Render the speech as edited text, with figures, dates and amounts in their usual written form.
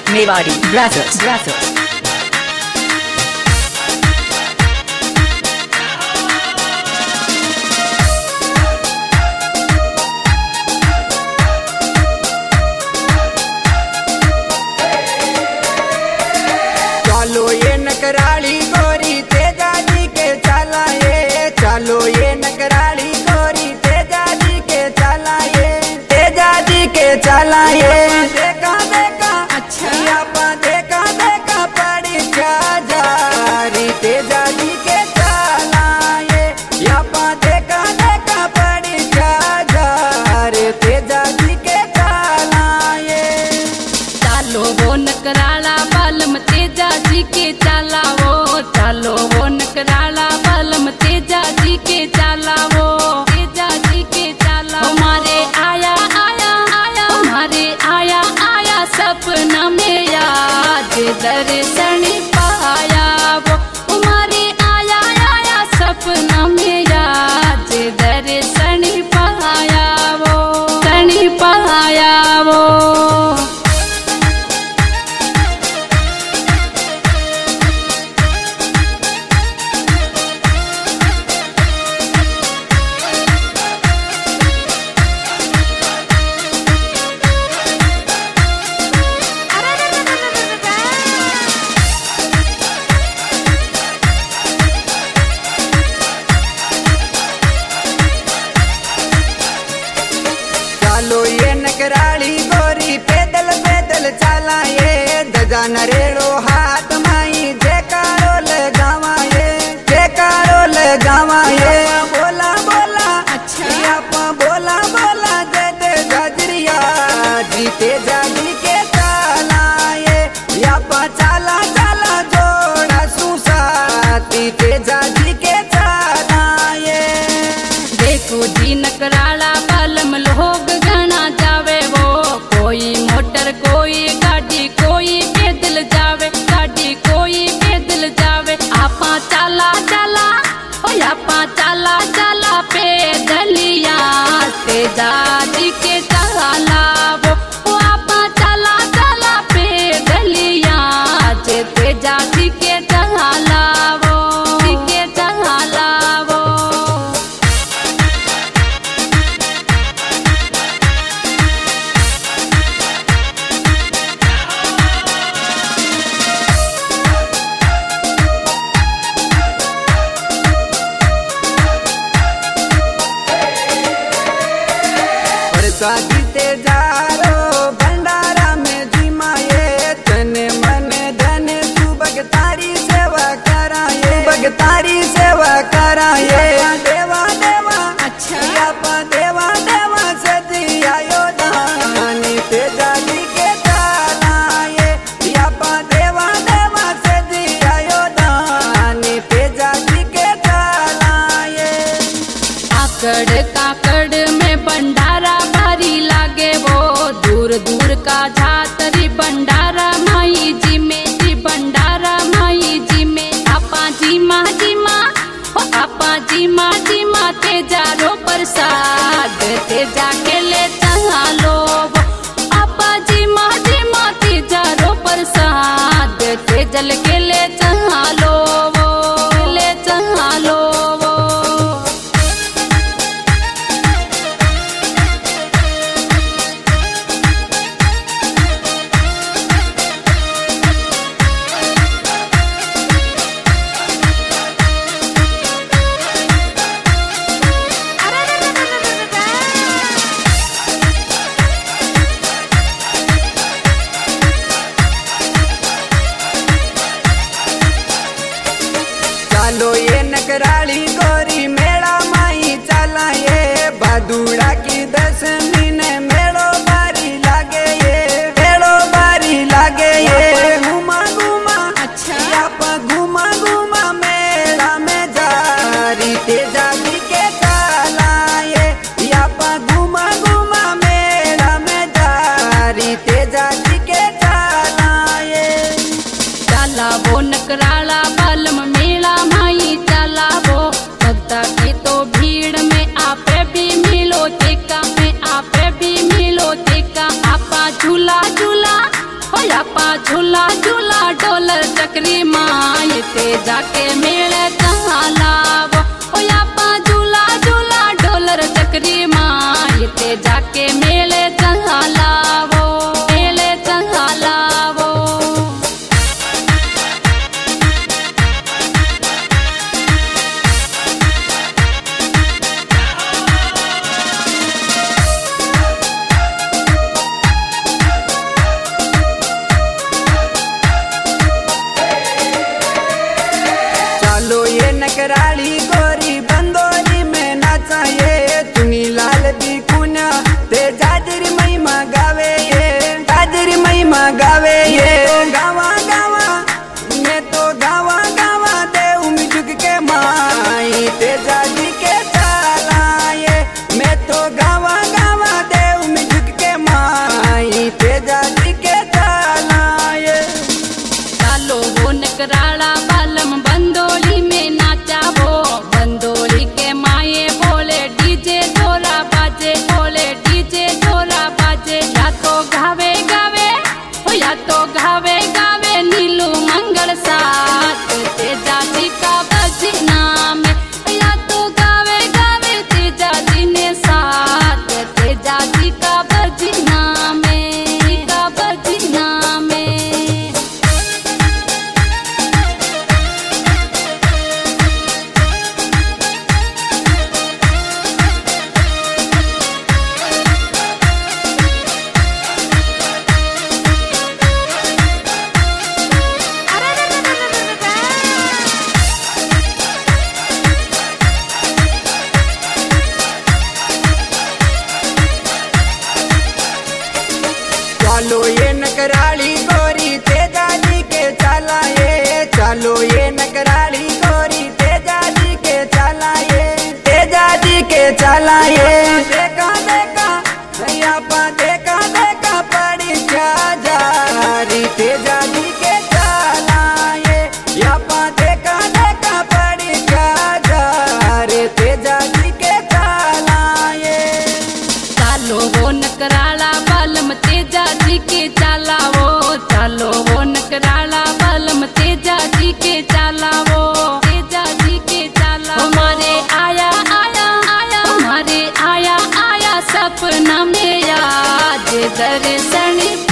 Mewari Brothers. चालो ये नकराली गोरी तेजा जी के चला ये, चालो ये नकराली गोरी तेजा जी के चला ये, तेजा जी के चला ये। देखा देखा अच्छा देखा देखा पड़ी जारी तेजा जी के चला ये, देखा देखा पड़ी जारी तेजा जी के चला ये। चालो वो नकराला बालम तेजा जी के चाला वो, चालो वो नकराला बालम तेजा जी के चाला वो, तेजा जी के चाला। हमारे आया आया आया हमारे आया आया सपना में याद दर्शन पाया वो, हमारे आया आया सपना में याद दर्शन पाया वो, दर्शन पाया वो। चालो ये नकराली गोरी पैदल पैदल चला ये, दजा नरेड़ो हाथ माई जयकारो लगावा ये, जयकारो लगावा ये। बोला बोला अच्छा बोला बोला जय दे गजरिया जीते जागी के चला ये, चला चला जोड़ा सुसाती तेजा जी के चला ये। देखो जी नकराला बालम लोग गाना जावे वो, कोई मोटर कोई गाड़ी कोई पैदल जावे, गाड़ी कोई पैदल जावे। आपा चला चला ओ आपा चला चला पैदलिया तेजा जी के चला वो, आपा चला चला पैदलिया तेजा जी के चला वो, जी के चला वो। जीते जा रो भंडारा में जिमाए, तन मन धन तू भगतारी सेवा कराए, भगतारी सेवा कराए। देवा देवा अच्छा देवा देवा से दिया दान तेजा जी के चलाए, देवा देवा से दिया दान तेजा जी के चलाए। आकड़ काकड़ में भंडारा भारी लागे वो, दूर दूर का झातरी भंडारा माई जी में, जी भंडारा माई जी में। आपा जी माँ ओ आपा जी माँ तेजा रो प्रसाद तेजा के ले चलो वो, आपा जी माँ तेजा रो प्रसाद तेजल के ले चलो वो, ले चलो वो। चालो ये नकराली गोरी मेला माई चला ये, भादुड़ा की दशमी ने मेलो बारी लागे ये, मेलो बारी लागे ये। घुमा घुमा अच्छा घुमा घुमा मेला में जारी तेजा जी के चला ये, घुमा घुमा मेला में जारी तेजा जी के चला ये। चला वो नकराला बालम मेला माई चला वो, भक्ता की तो भीड़ में आपे भी मिलो टेका में तेजा के मेल कहाँ लावो ओ आपा झूला झूला ढोलर चक्री माँ तेजा के मेल कहाँ लावो मेल कहाँ लावो। चलो ये नकराली गोरी बंदोली में नाचा ये चुनी लाल दी कुना ते जादरी महिमा गावे ये जादरी महिमा गावे ये गावा गावा मैं तो गावा गावा देव मिजुक के माई ते जादी के चलाए मैं तो गावा गावा देव मिजुक के माई ते जादी के चलाए। चालो वो नकराला बालम बंदोली में नाचा वो बंदोली के माये बोले डीजे ढोला बाजे बोले डीजे ढोला बाजे या तो गावे गावे हो या तो गावे गावे नीलू मंगल साथ तेजा जी का बजना में या तो गावे गावे तेजा जी ने साथ तेजा जी का बजना में का बजना में। चलो ये नकराली गोरी तेजा जी के चलाए चलो ये नकराली गोरी तेजा जी के चलाए तेजा जी के चलाए। देखा देखा आपा देखा देखा पड़ी क्या जारी तेजा जी के चलाए आपा देखा देखा पड़ी क्या जारे तेजा जी के चलाए। चालो वो नकराला बलम तेजा जी के चलावो चालो वो नकराला बलम तेजा जी के चलावो तेजा जी के चलावो। हमारे आया आया आया हमारे आया आया सपना में याद दर्शन